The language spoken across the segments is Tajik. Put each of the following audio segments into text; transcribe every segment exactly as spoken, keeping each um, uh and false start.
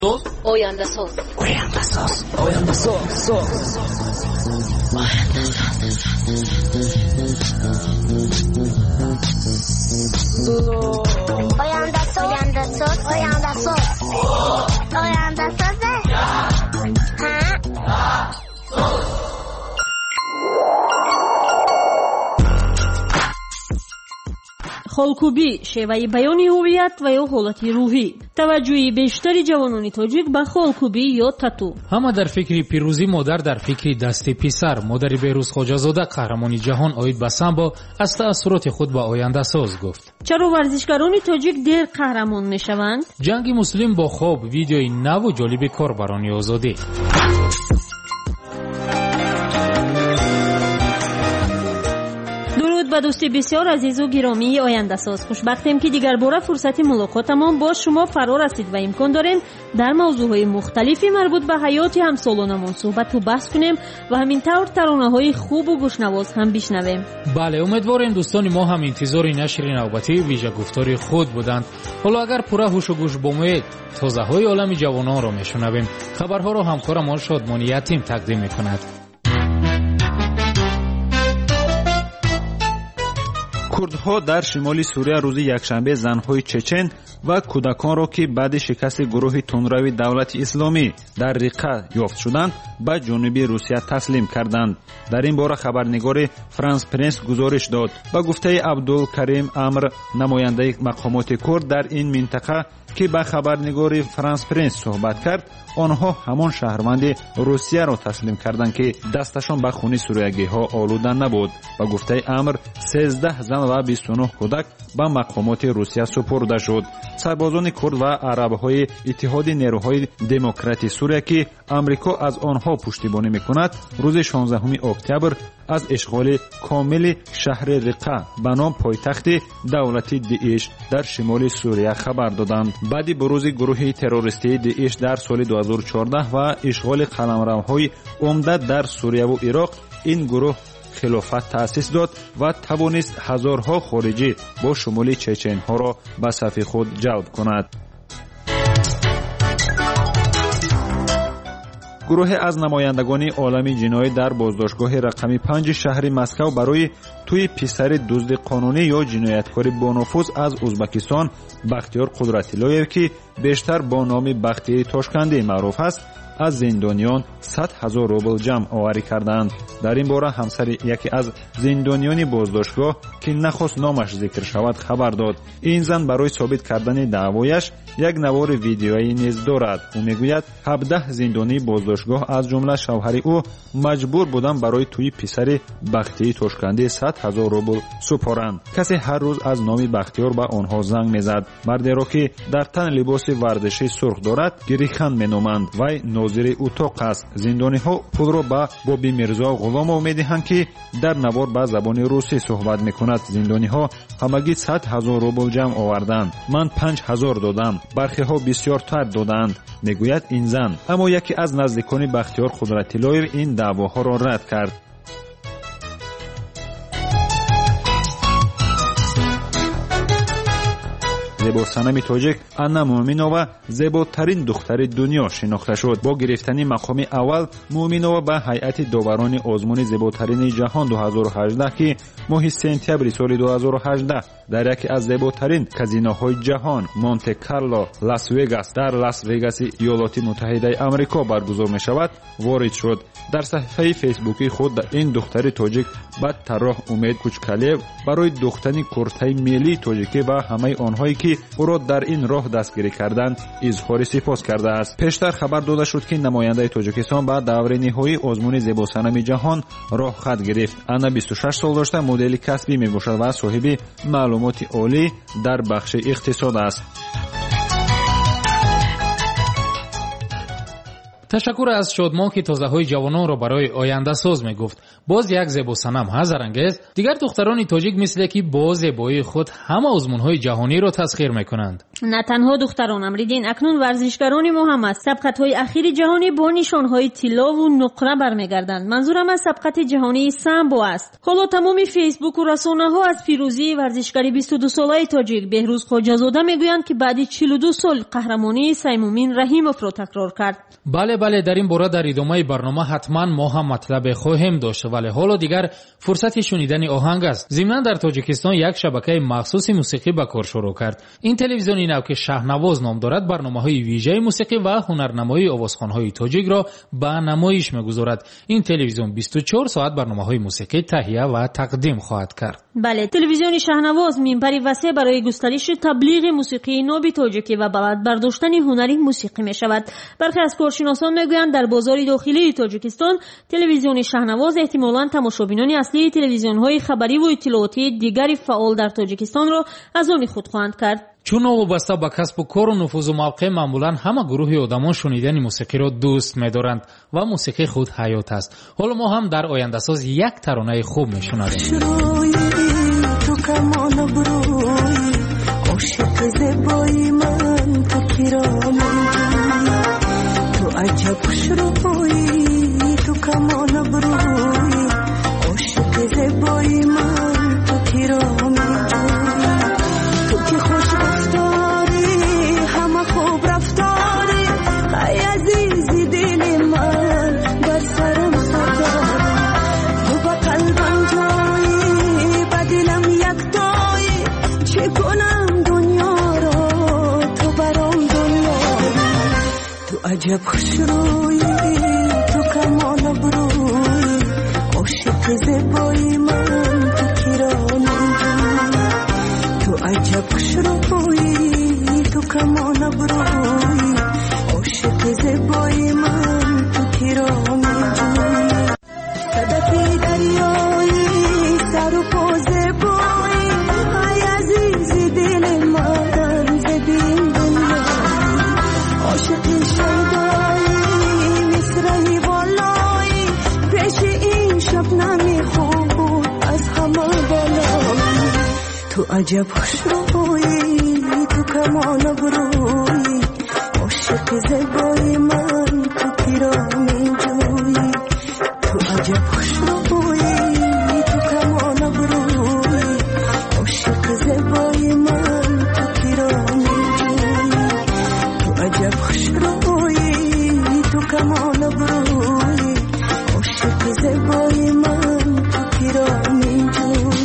Oyanda soz. Oyanda soz. Oyanda soz. Soz. Oyanda soz. Oyanda soz. Oyanda soz. Oyanda soz. Ha? холкӯбӣ шеваи баёни ҳувият ва ё ҳолати рӯҳӣ. таваҷҷӯҳи бештари ҷавонони тоҷик ба холкӯбӣ ё тату. ҳама дар фикри пирӯзӣ, модар дар фикри дасти писар. модари Беҳрӯз Хоҷазода, қаҳрамони ҷаҳон Оид ба самбо аз таассуроти худ ба Ояндасоз гуфт. чаро варзишгарони тоҷик дер қаҳрамон мешаванд? ҷанги муслим бо хоб, видеои наву ҷолиби корбарони озодӣ. ба дӯсти бисёр азизу гиромии Ояндасоз, хушбахтем ки дигар бора фурсати мулоқотамон бо шумо фаро расид ва имкон дорем дар мавзӯъҳои мухталифи марбут ба ҳаёти ҳамсолонамон суҳбату баҳс кунем ва ҳамин тавр таронаҳои хубу гӯшнавоз ҳам бишнавем. бале, умедворем дӯстони мо ҳам интизори нашри навбатии вижагуфтори худ буданд. ҳоло агар пурра ҳушу гӯш бомоед, тозаҳои олами ҷавононро мешунавем. хабарҳоро ҳамкорамон Шодмони Ятим тақдим мекунад. курдҳо дар шимоли Сурия рӯзи якшанбе занҳои чечен ва кӯдаконро ки баъди шикасти гурӯҳи тунрави давлати исломӣ дар Риқа ёфт шуданд, ба ҷониби Русия таслим карданд. дар ин бора хабарнигори Франс Пресс гузориш дод. ба гуфтаи Абдулкарим Амр, намояндаи мақомоти курд дар ин минтақа, ки ба хабарнигори Франс Пресс суҳбат кард, онҳо ҳамон шаҳрванди Русияро таслим карданд ки дасташон ба хуни суриягиҳо олуда набуд. ба гуфтаи Амр, сездаҳ зан ва бисту нӯҳ кӯдак ба мақомоти Русия супурда шуд. сарбозони курд ва арабҳои иттиҳоди нерӯҳои демократии Сурия, ки амрико аз онҳо пуштибонӣ мекунад, рӯзи шонздаҳуми октябр аз ишғоли комили шаҳри Риқа ба ном пойтахти давлати Дииш дар шимоли Сурия хабар доданд. баъди бурӯзи гурӯҳи террористии Дииш дар соли ду ҳазору чордаҳ ва ишғоли қаламравҳои умда дар Сурияву Ироқ, ин гурӯҳ хилофат таъсис дод ва тавонист ҳазорҳо хориҷӣ бо шумули чеченҳоро ба сафи худ ҷалб кунад. гурӯҳе аз намояндагони олами ҷиноӣ дар боздоштгоҳи рақами панҷи шаҳри Москав барои тӯи писари дузди қонунӣ ё ҷинояткори бонуфуз аз Узбекистон Бахтиёр Қудратиллоев, ки бештар бо номи Бахтии Тошкандӣ маъруф аст, аз зиндониён сад ҳазор рубл ҷамъ оварӣ карданд. дар ин бора ҳамсари яке аз зиндониёни боздоштгоҳ, ки нахост номаш зикр шавад, хабар дод. ин зан барои собит кардани даъвояш як навори видеоӣ низ дорад. ӯ мегӯяд ҳабдаҳ зиндонии боздоштгоҳ аз ҷумла шавҳари ӯ маҷбур буданд барои тӯи писари Бахтии Тошкандӣ сад ҳазор рубл супоранд. касе ҳар рӯз аз номи Бахтиёр ба онҳо занг мезад. мардеро, ки дар тан либоси варзишӣ сурх дорад, гирихан меноманд. вай нозири утоқ аст. зиндониҳо пулро ба Боби Мирзо Ғуломов медиҳанд, ки дар навор ба забони русӣ суҳбат мекунад. зиндониҳо ҳамагӣ сад ҳазор рубл ҷамъ оварданд. ман панҷ ҳазор додам, бархиҳо бисёртар доданд, мегӯяд ин зан. аммо яке аз наздикони Бахтиёр Қудратиллоев ин даъвоҳоро рад кард. зебосанами тоҷик Анна Муъминова зеботарин духтари дунё шинохта шуд. бо гирифтани мақоми аввал, Муъминова ба ҳайати доварони озмуни зеботарини ҷаҳон ду ҳазору ҳаждаҳ, ки моҳи сентябри соли ду ҳазору ҳаждаҳ дар яке аз зеботарин казиноҳои ҷаҳон Монте Карло Лас Вегас дар Лас Вегаси Иёлоти Муттаҳидаи Амрико баргузор мешавад, ворид шуд. дар саҳифаи фейсбуки худ ин духтари тоҷик ба тарроҳ Умед Кучкалев барои духтани куртаи миллии тоҷикӣ ва ҳамаи онҳое, ки ӯро дар ин роҳ дастгирӣ карданд, изҳори сипос кардааст. пештар хабар дода шуд, ки намояндаи Тоҷикистон ба даври ниҳоии озмуни зебосанами ҷаҳон роҳхат гирифт. Анна бисту шаш сол дошта, модели касбӣ мебошад ва соҳиби маълумоти олӣ дар бахши иқтисод аст. تشکر از شادمان که تازه‌های جوانان را برای آینده ساز میگفت. باز یک زیبا صنم ها زرنگیز. دیگر دختران تاجیک مثل که با زیبایی خود همه آزمون‌های جهانی را تسخیر میکنند. نه تنها دختران امریدین، اکنون ورزشکاران ما هم از سبقت‌های اخیر جهانی با نشان‌های طلا و نقره برمیگردند. منظورم از سبقت جهانی سامبو است. حالا تمام فیسبوک و رسانه‌ها از پیروزی ورزشکار بیست و دو ساله تاجیک بهروز خواجه‌زاده میگویند که بعد چهل و دو سال قهرمانی سیمومین رحیموف را تکرار کرد. بله بله، در این باره در ادامه برنامه حتما ما هم مطلب خواهیم داشت، ولی حالا دیگر فرصت شنیدن آهنگ است. ضمن در تاجیکستان یک شبکه مخصوص موسیقی به کار شروع کرد. این تلویزیونی نو که شهنواز نام دارد برنامه‌های ویژه موسیقی و هنرنمایی آوازخوان‌های تاجیک را به نمایش می‌گذارد. این تلویزیون بیست و چهار ساعت برنامه‌های موسیقی تهیه و تقدیم خواهد کرد. بله، تلویزیون شهنواز منبری وسیع برای گسترش تبلیغ موسیقی ناب تاجیکی و بلد برداشتن هنری موسیقی می‌شود. برخی از کارشناسان می‌گویند در بازار داخلی تاجیکستان تلویزیون شهنواز احتمالاً تماشابینان اصلی تلویزیون‌های خبری و اطلاعاتی دیگری فعال در تاجیکستان را از آن خود خواهند کرد. چون وابسته به کسب و کار و نفوذ و موقع معمولاً همه گروه آدمان شنیدن موسیقی را دوست می‌دارند و موسیقی خود حیات است. حالا ما هم در آینده ساز یک ترانه خوب می‌شنویم. تو کمان بروی عاشق زیبایی من تو کرامی تو عجب خوش روی تو کمان بروی عاشق زیبایی من تو کرامی تو که خوش رفتاری همه خوب رفتاری ای عزیزی دل من بر سرم ستاری تو با قلبم جایی با دلم یک تایی چه کنم دنیا را تو برام دنیا تو عجب خوش روی تو کمان بروی عاشق زیبایی من تو کرامی تو عجب خوش روی تو کمان بروی عاشق زیبایی من تو کرامی صدفی دریایی سر و پا زیبایی ای عزیزی دل من زبین دنیا عاشق شیدایی مصرعی والایی پیش این شبنمی خوب از همه بالایی تو عجب خوش روی تو کمان بروی عاشق زیبایی من تو کرامی جویی تو عجب خوش روی تو کمان بروی عاشق زیبایی من تو کرامی جویی تو عجب خوش روی تو کمان بروی عاشق زیبایی من تو کرامی جویی.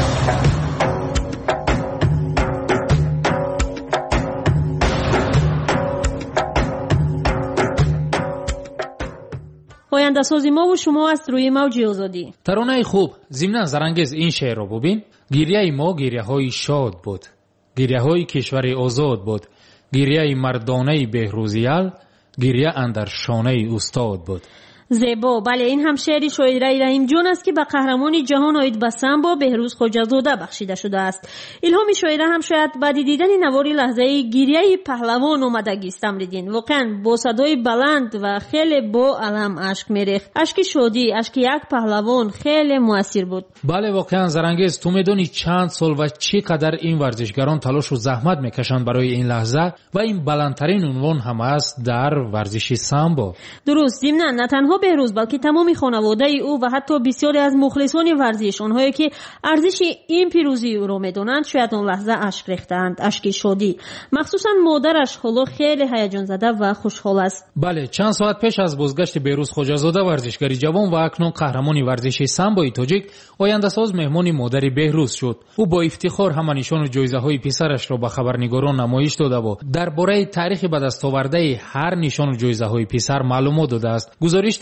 آینده سازی ما و شما است روی موج آزادی. ترانه خوب. ضمن زرنگیز این شعر رو ببین. گریه ما گریه های شاد بود، گریه های کشور آزاد بود، گریه مردانه بهروزیال، گریه اندر شانه استاد بود. زیبا. بله، این هم شعری شاعره رحیم جان است که به قهرمان جهان آید به سامبو بهروز خواجه‌زاده بخشیده شده است. الهام شاعره هم شاید بعد دیدن نواری لحظه گریه پهلوان اومدگی است. امریدین واقعا با صدای بلند و خیلی با علم اشک میریخت. اشک شادی، اشک یک پهلوان خیلی موثر بود. بله واقعا زرنگیز. تو میدونی چند سال و چقدر این ورزشکاران تلاش و زحمت میکشند برای این لحظه و این بلندترین عنوان هم است در ورزش سامبو. درست. ضمن نه تنها بهروز بلکه تمام خانواده او و حتی بسیاری از مخلصان ورزش، آنهایی که ارزش این پیروزی او را میدونند، شاید اون لحظه اشک ریختند، اشک شادی. مخصوصا مادرش حالا خیلی هیجان زده و خوشحال است. بله، چند ساعت پیش از بازگشت بهروز خواجه‌زاده ورزشکاری جوان و اکنون قهرمان ورزش سامبو تاجیک، آینده ساز مهمان مادر بهروز شد. او با افتخار همه نشان و جایزه‌های پسرش را به خبرنگاران نمایش داده و درباره تاریخ به دست آورده هر نشان و جایزه‌های پسر معلومات داده است. گزارش در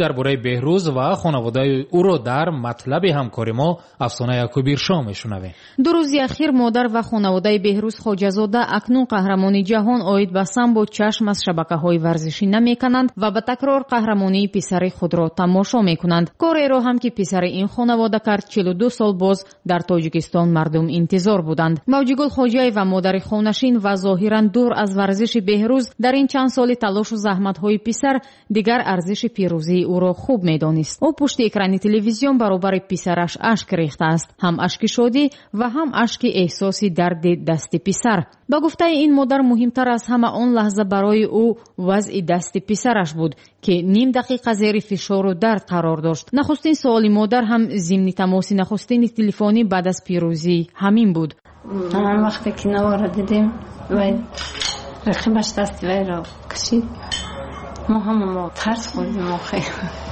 дар бораи беҳрӯз ва хонаводаи ӯро дар матлаби ҳамкори мо Афсона Якубиршо мешунавем. ду рӯзи ахир модар ва хонаводаи Беҳрӯз Хоҷазода акнун қаҳрамони ҷаҳон оид ба самбо чашм аз шабакаҳои варзишӣ намекунанд ва ба такрор қаҳрамонии писари худро тамошо мекунанд. Кореро ҳам ки писари ин хонавода кард чилу ду сол боз дар Тоҷикистон мардум интизор буданд. Мавҷигул Хоҷаева модари хонашин ва зоҳиран дур аз варзиши Беҳрӯз дар ин чанд соли талошу заҳматҳои писар дигар арзиши пирӯзии ӯро хуб медонист. ӯ пушти экрани телевизион баробари писараш ашк рехтааст, ҳам ашки шодӣ ва ҳам ашки эҳсоси дарди дасти писар. ба гуфтаи ин модар муҳимтар аз ҳама он лаҳза барои ӯ вазъи дасти писараш буд ки ним дақиқа зери фишору дард қарор дошт. нахустин суоли модар ҳам зимни тамоси нахустини телефонӣ баъд аз пирӯзӣ ҳамин буд. ҳаман вақте ки навора дидем вай рақибаш дасти вайро кашид, мо ҳама мо тарс хӯрдим. мо хеле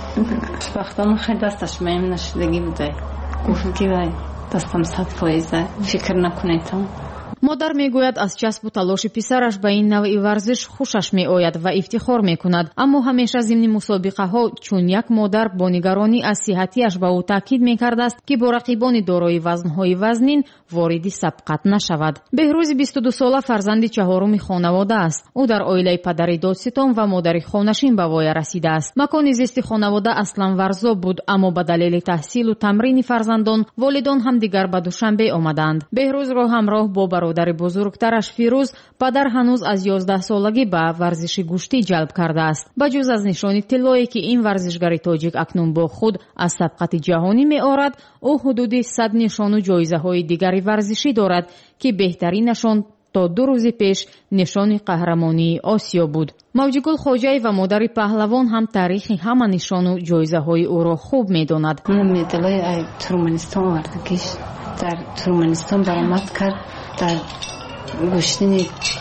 вақтона хеле дасташ маим нашудагӣ будай. гуфт ки вай дастам сад фоиза фикр накунед. там модар мегӯяд аз часпу талоши писараш ба ин навъи варзиш хушаш меояд ва ифтихор мекунад, аммо ҳамеша зимни мусобиқаҳо чун як модар бо нигаронӣ аз сиҳатиаш ба ӯ таъкид мекардааст ки бо рақибони дорои вазнҳои вазнин вориди сабқат нашавад. Беҳрӯзи бисту ду сола фарзанди чаҳоруми хонавода аст. ӯ дар оилаи падари додситон ва модари хонашин ба воя расидааст. макони зисти хонавода аслан варзоб буд, аммо ба далели таҳсилу тамрини фарзандон волидон ҳам дигар ба Душанбе омаданд. Беҳрӯзро ҳамроҳ бо бародари бузургтараш Фирӯз падар ҳанӯз аз ёздаҳсолагӣ ба варзиши гӯштӣ ҷалб кардааст. ба ҷуз аз нишони тиллое ки ин варзишгари тоҷик акнун бо худ аз сабқати ҷаҳонӣ меорад, ӯ ҳудуди сад нишону ҷоизаҳои дигари варзишӣ дорад ки беҳтаринашон то ду рӯзи пеш нишони қаҳрамонии Осиё буд. Мавҷигул Хоҷаева модари паҳлавон ҳам таърихи ҳама нишону ҷоизаҳои ӯро хуб медонад. медалои ай Туркманистон овардагиш дар Туркманистон баромад кард, дар гӯштини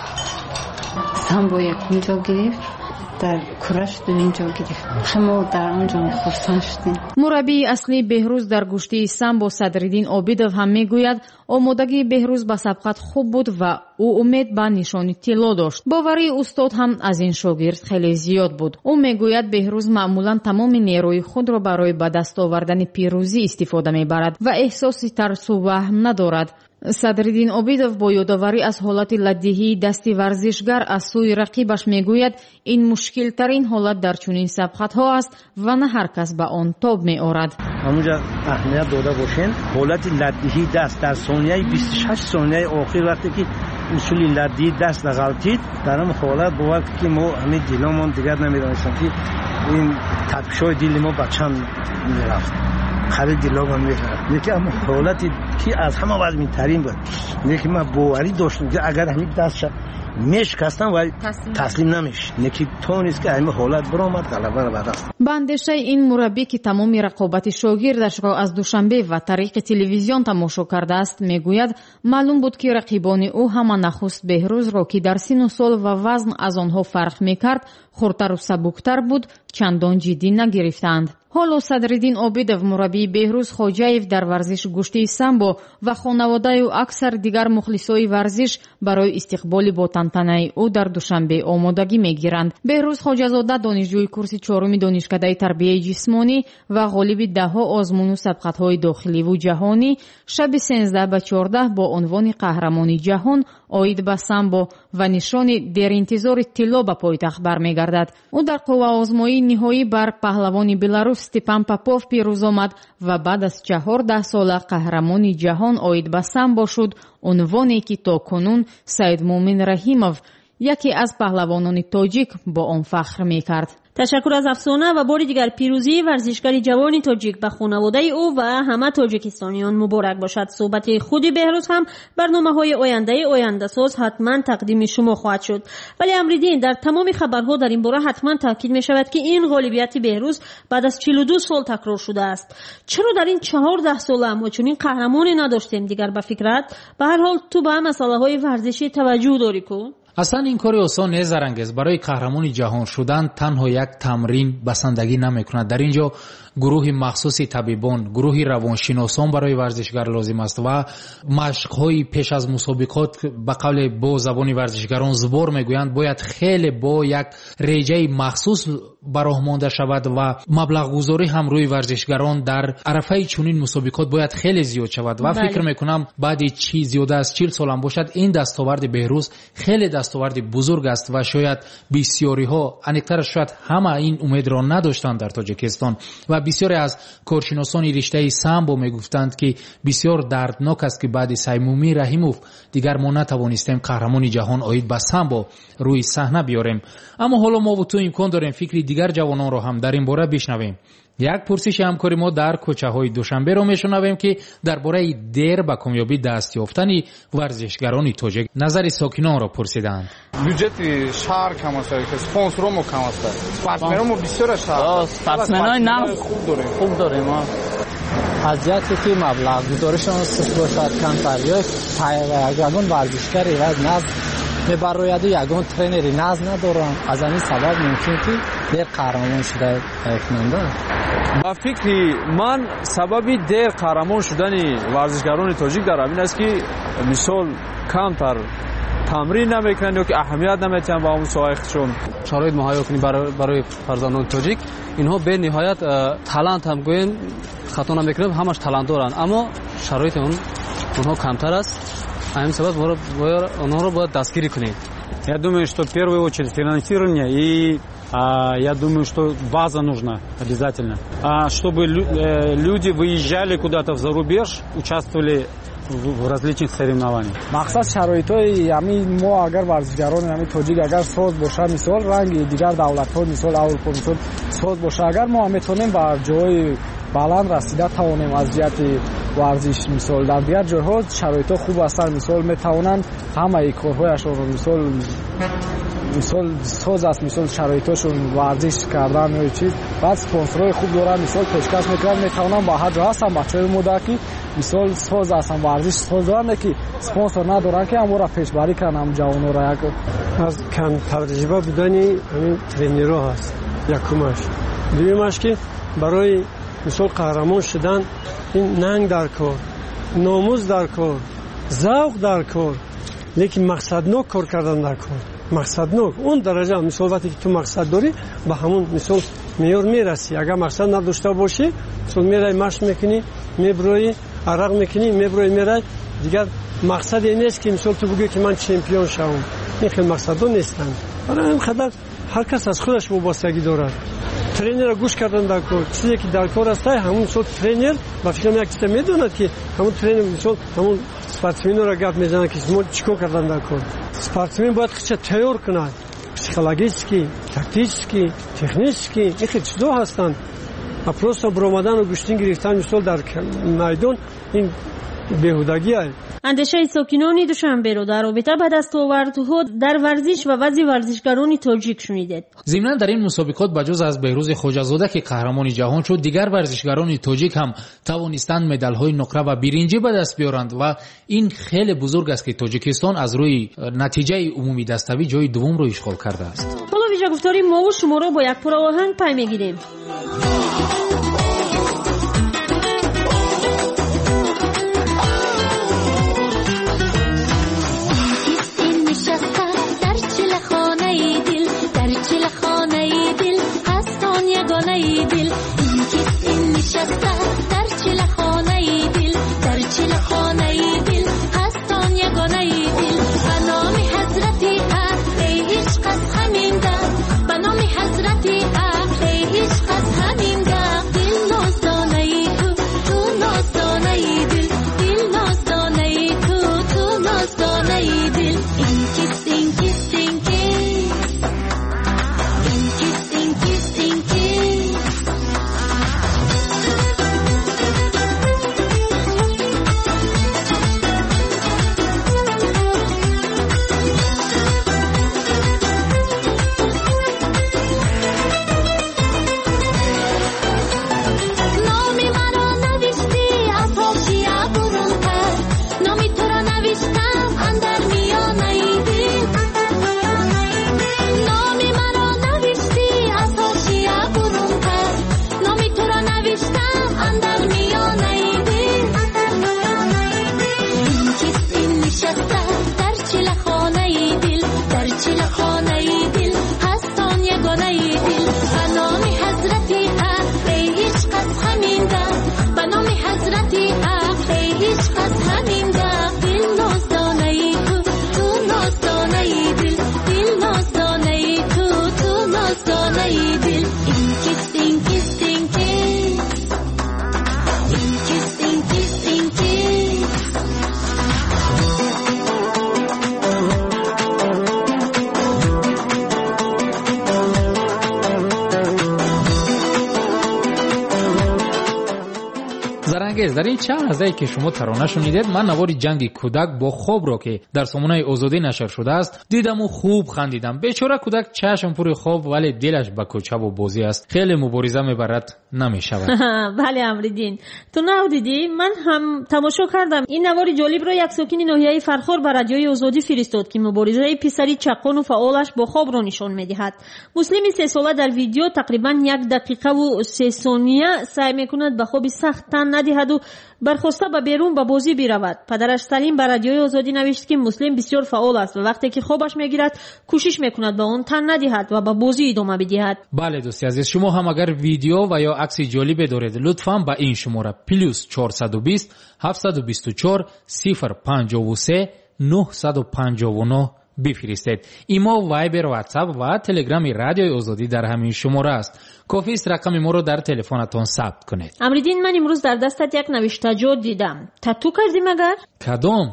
самбо якум ҷо гирифт, дар кураш дуюм ҷо гирифт. мо дар он ҷо хурсанд шудем. мураббии аслии Беҳрӯз дар гӯштии самбо Садриддин Обидов ҳам мегӯяд омодагии Беҳрӯз ба сабқат хуб буд ва ӯ умед ба нишони тилло дошт. боварии устод ҳам аз ин шогирд хеле зиёд буд. ӯ мегӯяд Беҳрӯз маъмулан тамоми нерӯи худро барои ба даст овардани пирӯзӣ истифода мебарад ва эҳсоси тарсу ваҳм надорад. Садриддин Обидов бо ёдоварӣ аз ҳолати ладдиҳии дасти варзишгар аз сӯи рақибаш мегӯяд ин мушкилтарин ҳолат дар чунин сабқатҳо аст ва на ҳар кас ба он тоб меорад. ҳамунҷа аҳамият дода бошем ҳолати ладдиҳии даст дар сонияи бисту шаш сонияи охир вақте ки усули ладдиҳии даст ғалтид, дар ҳамн ҳолат бовар ки мо ҳамин диломон дигар намедонистам ки ин татпишои дили мо ба чанд мерафт. خرید دلم می‌کرد. میگه اما حالتی که از همه وزن‌ترین بود. میگه من باوری داشتم که اگر همین دست میشکستم و تسلیم نمیشه. میگه تو نیست که همین حالت برآمد غلبه رو بعد. با اندیشه این مربی که تمام رقابت شاگردش را از دوشنبه و طریق تلویزیون تماشا کرده است میگوید معلوم بود که رقیبان او همان نخست بهروز را که در سن و سال و وزن از آنها فرق میکرد خردتر و سبکتر بود چندان جدی نگرفتند. حالا صدرالدین عابدов مربی بهروز خوجاєв در ورزش گوشتی سامبو و خانواده او اکثر دیگر مخلصای ورزش برای استقبال با تنتنه او در دوشنبه آمادگی میگیرند. بهروز خوجازاده دانشجوی کورس چهارم دانشکده تربیت جسمانی و غالب دهها آزمون و سبقت‌های داخلی و جهانی شب سیزده به چهارده با عنوان قهرمان جهان آید به سامبو و نشان در انتظار طلا به پایتخت برمیگردد. او در قوه آزمایی نهایی بر پهلوان بلاروس استپان پاپوف پیروز آمد و بعد از چهارده سال قهرمان جهان آید به سامبو شد، عنوانی که تا کنون سید مومن رحیموف یکی از پهلوانان تاجیک با آن فخر میکرد. تشکر از افسانه و بار دیگر پیروزی ورزشکار جوان تاجیک به خانواده او و همه تاجیکستانیان مبارک باشد. صحبت خودی بهروز هم برنامه‌های آینده آینده ساز حتما تقدیم شما خواهد شد. ولی امریدین در تمام خبرها در این باره حتما تاکید می شود که این غالبیت بهروز بعد از چهل و دو سال تکرار شده است. چرا در این چهارده سال هم چنین قهرمانی نداشتیم دیگر به فکرت؟ به هر حال تو به مسائل ورزشی توجه داری کو؟ اصلا این کاری آسان نیست زرنگز. برای قهرمان جهان شدن تنها یک تمرین بسندگی نمیکند. در اینجا گروه مخصوص طبیبان، گروه روانشناسان برای ورزشگر لازم است و مشق‌های پیش از مسابقات به قول با زبان ورزشگران زبور میگویند باید خیلی با یک رژه مخصوص براه مانده شود و مبلغ گذاری هم روی ورزشگران در عرفه چنین مسابقات باید خیلی زیاد شود و فکر میکنم بعد چی زیاده از چهل سال هم باشد این دستاورد بهروز خیلی دستاورد بزرگ است و شاید بسیاری ها انیکتر شاید همه این امید را نداشتند در تاجیکستان و بسیاری از کارشناسان رشته سامبو میگفتند که بسیار دردناک است که بعد سیمومی رحیموف دیگر ما نتوانستیم قهرمان جهان آید به سامبو روی صحنه بیاریم. اما حالا ما و تو امکان داریم فکری دیگر جوانان را هم در این باره بشنویم. یک پرسش همکاری ما در کوچه های دوشنبه را میشنویم که درباره دیر به کامیابی دست یافتن ورزشگران تاجیک نظر ساکنان را پرسیدند. بودجت شهر کم است، اسپانسرها ما کم است. اسپانسرها ما بسیار شهر. اسپانسرهای نه خوب داریم. خوب داریم ما. حاجیاتی که مبلغ گذاریشان است باشد کمتر یا یگان ورزشکاری و نزد میبراید و یگان ترینری نزد ندارن از این سبب ممکن که دیر قهرمان شده کننده. با فکر من سببی دیر قهرمان شدن ورزشگران تاجیک در همین است که مثال کمتر تمرین نمیکنن یا که اهمیت نمیدن به اون سوایخشون. شرایط مهیا کنی برای برای فرزندان تاجیک اینها به نهایت تالنت هم گوین خطا نمیکنن همش تالنت دارن اما شرایط اون اونها камтар است. همین سبب اونها رو باید دستگیری کنیم. Я думаю, что в первую очередь финансирование и а, я думаю, что база нужна обязательно. А, чтобы лю, э, люди выезжали куда-то в зарубеж, участвовали в, в различных соревнованиях. مقصد شرایطای همین ما اگر ورزشگران همین تاجیک اگر ساز باشه مثال رنگ دیگر دولت‌ها مثال اروپا مثال ساز باشه اگر ما میتونیم بر جای بلند رسیده توانیم از جهت ورزش مثال در دیگر جاها شرایط خوب هستند مثال میتوانند همه کارهایشون رو مثال مثال ساز است مثال شرایطشون ورزش کردن یا چیز بعد اسپانسرای خوب دارن مثال پیشکش میکنن میتوانن با هر جا هستن بچهای مودکی مثال ساز هستن ورزش ساز دارن که اسپانسر ندارن که امورا پیشبری کنن جوانو را یک از کم تجربه بودن همین ترینرها هست یکمش دویمش که برای مثال قهرمان شدن این ننگ در کار ناموز در کار ذوق در کار لیکن مقصدناک کار کردن در کار مقصدناک اون درجه مثال وقتی که تو مقصد داری به همون مثال میار میرسی اگر مقصد نداشته باشی مثال میرای مشق میکنی میبروی عرق میکنی میبروی میرای دیگر مقصد این نیست که مثال تو بگی که من چمپیون شوم این خیلی مقصدو نیستن برای این خاطر هر کس از خودش وابستگی دارد ترینر را گوش کردن در کار چیزی که در کار است همون مثال ترینر با فکر یک چیز میدوند که همون ترینر مثال همون спортсмен را گپ میزنه که شما چیکار کردن در کار спортсмен باید خودش تیار کنه پسیکولوژیکی تاکتیکی تکنیکی این چیزا هستند اپروس برآمدن و گوشتن گرفتن مثال در میدان این بیهودگی است. اندیشه ساکنان دوشنبه رو در رابطه با دستاوردها در ورزش و وضع ورزشگران تاجیک شنیدید. ضمناً در این مسابقات بجز از بهروز خواجه‌زاده که قهرمان جهان شد دیگر ورزشگران تاجیک هم توانستند مدال‌های نقره و برنجی به دست بیارند و این خیلی بزرگ است که تاجیکستان از روی نتیجه عمومی دستاوی جای دوم رو اشغال کرده است. حالا ویژه گفتاری ما و شما رو با یک پاره آهنگ پی می‌گیریم. Honey افسانه دل این کیست این کیست این کیست این کیست این کیست این کیست زرنگیز، در این چند لحظه‌ای که شما ترانه شنیدید من نوار جنگ کودک با خواب را که در سامانه آزادی نشر شده است دیدم و خوب خندیدم. بیچاره کودک چشم پر خواب ولی دلش به کوچه و بازی است. خیلی مبارزه میبرد نمیشود. بله امریدین، تو نودیدی؟ من هم تماشا کردم. این نوار جالب را یک ساکن ناحیه فرخار به رادیوی آزادی فرستاد که مبارزه پسری چقان و فعالش با خواب را نشان میدهد. مسلم سه ساله در ویدیو تقریبا یک دقیقه و سه ثانیه سعی میکند به خواب سخت تن ندهد و برخواسته به بیرون به بازی برود. پدرش سلیم به رادیوی آزادی نوشت که مسلم بسیار فعال است و وقتی که خوابش میگیرد کوشش میکند به آن تن ندهد و به بازی ادامه بدهد. بله دوستی عزیز، شما هم اگر ویدیو و یا عکس جالب دارید لطفاً به این شماره پلوس چهارصد و بیست هفتصد و بیست و چهار صفر پنجاه و سه نهصد و پنجاه و نه بفرستید. ایما، وایبر، واتساپ و تلگرام رادیوی آزادی در همین شماره است. کافی است رقم ما رو در تلفنتون ثبت کنید. امریدین، من امروز در دستت یک نوشته‌جات دیدم. تتو کردی مگر؟ کدام؟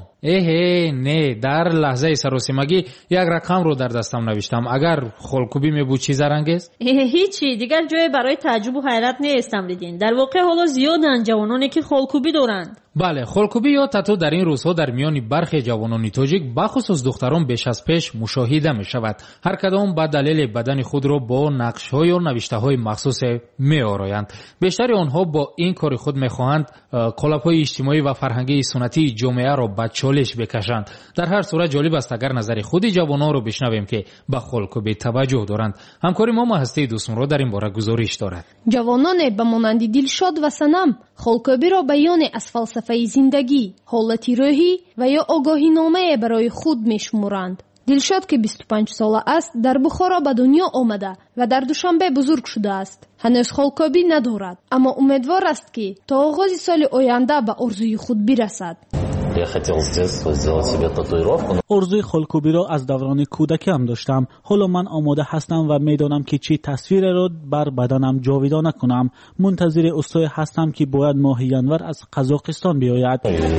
اه نه، در لحظه سراسیمگی یک رقم رو در دستم نوشتم. اگر خلکوبی می بود چی زرنگیز؟ هیچی، دیگر جای برای تعجب و حیرت نیست امریدین. در واقع حالا زیادن جوانانی که خلکوبی دارند. بله، خلکوبی یا تتو در این روزها در میان برخی جوانان تاجیک بخصوص دختران بیش از پیش مشاهده می شود. هر کدام به دلیل بدن خود را با نقش‌های و نوشته‌های مخصوص می آرایند. بیشتر آنها با این کار خود می خواهند کلاپ‌های اجتماعی و فرهنگی سنتی جامعه را به چالش بکشند. در هر صورت جالب است اگر نظر خود جوانان را بشنویم که به خلکوبی توجه دارند. همکاری ما هستی دوستان را در این باره گزارش دارد. جوانان به مانند دلشاد و صنم خلکوبی را بیان از فلسفه زندگی، حالت روحی و یا آگاهی نامه برای خود میشمرند. دلشاد که بیست و پنج ساله است در بخارا به دنیا آمده و در دوشنبه بزرگ شده است. هنوز خلکوبی ندارد اما امیدوار است که تا آغاز سال آینده به آرزوی خود برسد. Я хотел с детства сделать себе татуировку. آرزوی خلکوبی را از دوران کودکی هم داشتم. حالا من آماده هستم و میدانم که چی تصویر را بر بدنم جاویدانه کنم. منتظر استای هستم که باید ماه ینور از قزاقستان بیاید.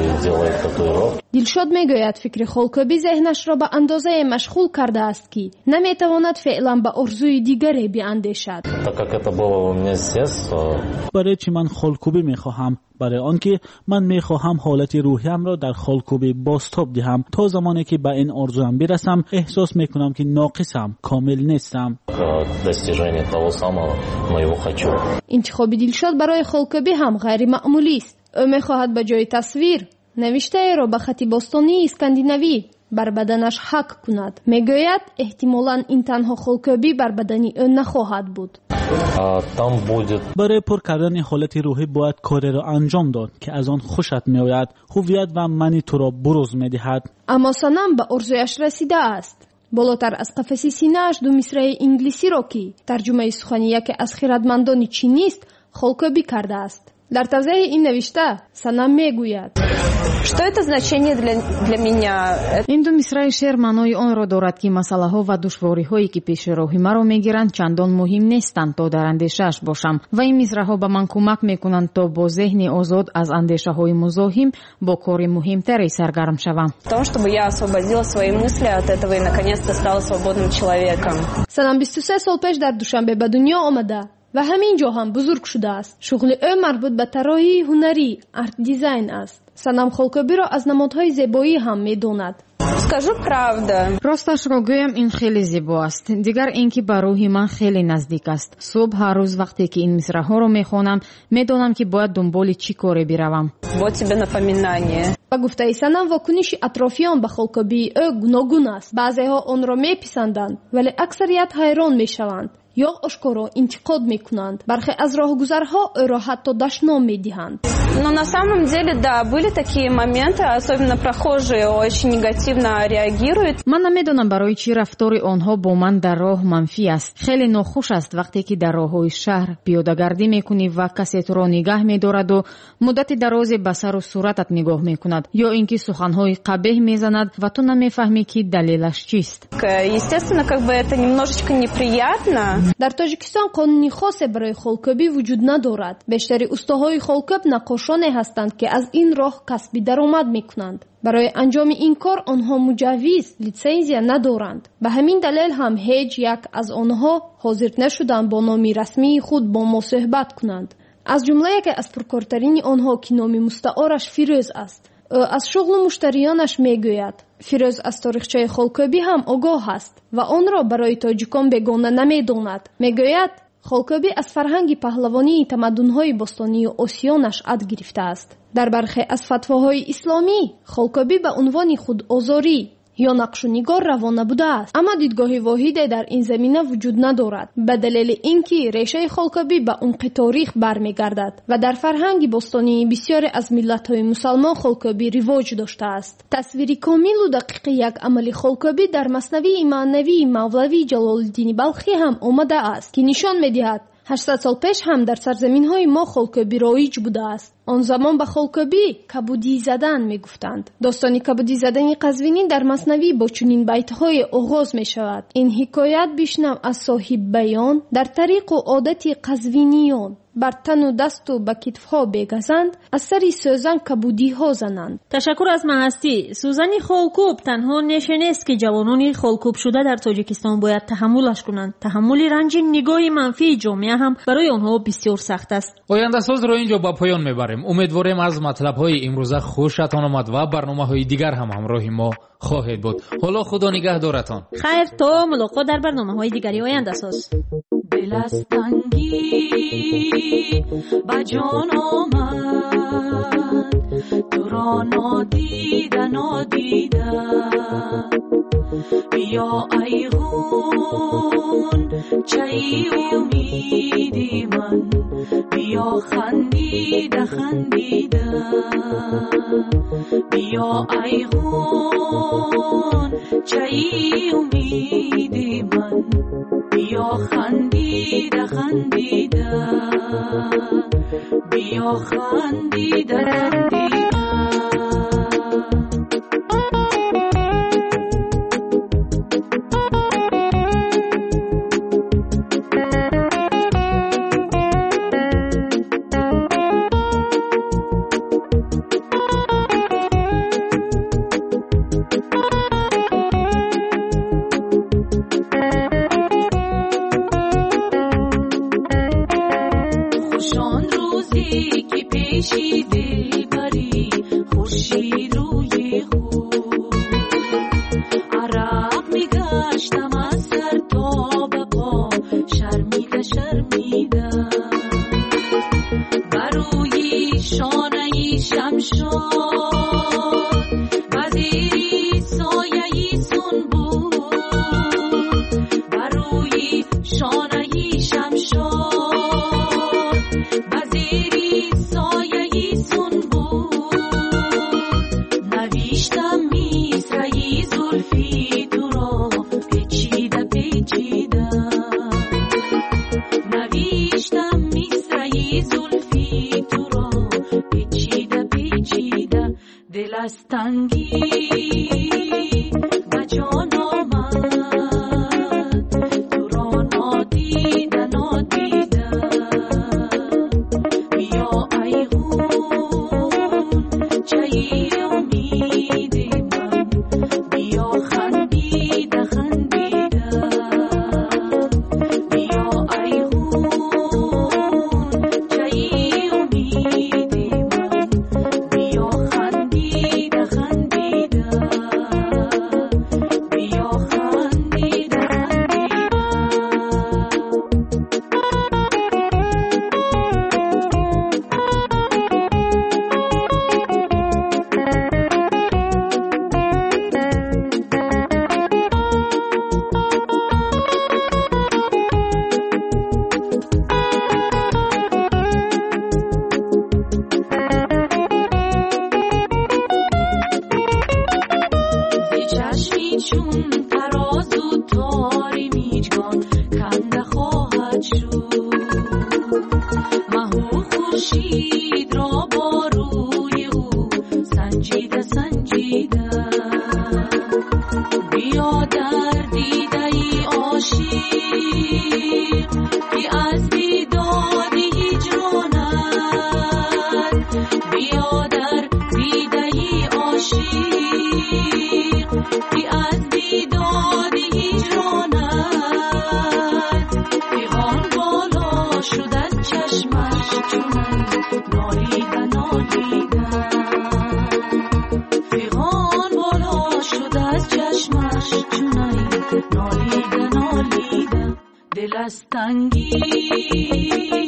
دلشاد میگوید فکر خلکوبی ذهنش را به اندازه مشغول کرده است که نمیتواند فعلا به آرزوی دیگری بیاندیشد. برای چی من خلکوبی میخواهم؟ برای آنکه من میخواهم حالت روحیم را در خلکوبی بازتاب دهم. تا زمانی که به این آرزوام برسم احساس میکنم که ناقصم، کامل نیستم. انتخاب دلشاد برای خلکوبی هم غیر معمولی است. او میخواهد به جای تصویر نوشته را به خط باستانی اسکاندیناوی بر بدنش حک کند. میگوید احتمالاً این تنها خلکوبی بر بدنی او نخواهد بود. برای پر کردن حالت روحی باید کاری را انجام داد که از آن خوشت میآید. هویت و منی تو را بروز میدهد. اما صنم به آرزویش رسیده است. بالاتر از قفس سینه‌اش دو مصرع انگلیسی را که ترجمه سخنی یکی از خردمندان چینی است خلکوبی کرده است. در توضیح این نوشته صنم میگوید Что это значение для для меня? این دو مصرع شعر معنای آن را دارد که مسئله‌ها و دشواری‌هایی که پیش روی مرا میگیرند چندان مهم نیستند تا در اندیشه‌اش باشم و این مصرع‌ها به من کمک میکنند تا با ذهن آزاد از اندیشه‌های مزاحم با کار مهمتری سرگرم شوم. Потому чтобы я освободила свои мысли от этого и наконец-то стала свободным человеком. صنم بیست و سه سال پیش در دوشنبه به دنیا آمده و همین جا هم بزرگ شده است. شغل او مربوط به طراحی هنری، آرت دیزاین است. صنم خلکوبی را از نمادهای زیبایی هم میداند. Скажу правда. راستش را گویم این خیلی زیبا است. دیگر اینکه به روح من خیلی نزدیک است. صبح هر روز وقتی که این مصرع‌ها را میخوانم میدانم که باید دنبال چی کاری بروم. Вот тебе напоминание. با گفته صنم واکنش اطرافیان به خلکوبی او گوناگون است. بعضی‌ها آن را میپسندند ولی اکثریت حیران میشوند یا آشکارا انتقاد میکنند. برخی از راهگذرها او را حتی دشنام میدهند. Но на самом деле, да, были такие моменты, особенно прохожие очень негативно реагируют. من نمیدونم برای چی رفتار آنها با من در راه منفی است. خیلی ناخوش است وقتی که در راههای شهر پیاده‌گردی میکنی و کسی تو را نگاه میدارد و مدت درازی به سر و صورتت نگاه میکند یا اینکه سخنهای قبیح میزند و تو نمیفهمی که دلیلش چیست. Естественно, как бы это немножечко неприятно. در تاجیکستان قانونی خاصی برای خالکوبی وجود ندارد. بیشتری استاهای خالکوب نقاشانی هستند که از این راه کسبی درآمد میکنند. برای انجام این کار آنها مجوز، لیسانس ندارند. به همین دلیل هم هیچ یک از آنها حاضر نشدند با نام رسمی خود با ما صحبت کنند. از جمله یکی از پرکارترین آنها که نام مستعارش فیروز است. از شغل مشتریانش میگوید. فیروز از تاریخچه خالکوبی هم آگاه است و آن را برای تاجیکان بیگانه نمیداند. میگوید خالکوبی از فرهنگ پهلوانی تمدن‌های باستانی آسیا نشأت گرفته است. در برخی از فتواهای اسلامی خالکوبی به عنوان خود آزاری یا نقش و نگار روانه بوده است، اما دیدگاه واحدی در این زمینه وجود ندارد، به دلیل اینکه ریشه خالکوبی به عمق تاریخ برمیگردد و در فرهنگ باستانی بسیاری از ملت‌های مسلمان خالکوبی رواج داشته است. تصویری کامل و دقیق یک عمل خالکوبی در مثنوی معنوی مولوی جلال الدین بلخی هم آمده است که نشان می‌دهد هشتصد سال پیش هم در سرزمین‌های ما خالکوبی رایج بوده است. آن زمان به خالکوبی کبودی زدن میگفتند. داستان کبودی زدن قزوینی در مثنوی با چنین بیت‌های آغاز می شود: این حکایت بشنو از صاحب بیان، در طریق و عادت قزوینیان، بر تن و دست و به کتفها بگزند، از سری سوزن کبودی ها زنند. تشکر از محستی. سوزن خالکوب تنها نشه نیست که جوانان خالکوب شده در تاجیکستان باید تحملش کنند. تحمل رنج نگاه منفی جامعه هم برای آنها بسیار سخت است. آینده ساز رو اینجا با پایان میبریم. امیدواریم از مطلب های امروزه خوشتان آمد و برنامه های دیگر هم همراه ما خواهید بود. حالا خدا نگهدارتان. خیر تا ملاقات در برنامه های دیگری آینده ساز. دلستنگی با جان آمد، تو را نادیده نادیده، بیا ای غون چای امیدی من، بیا خندیده خندیده، بیا ای غون چای امیدی من، بیا خندیده خندیده، بیا خندیده خندیده. بیا در دیده ای عاشق سنگین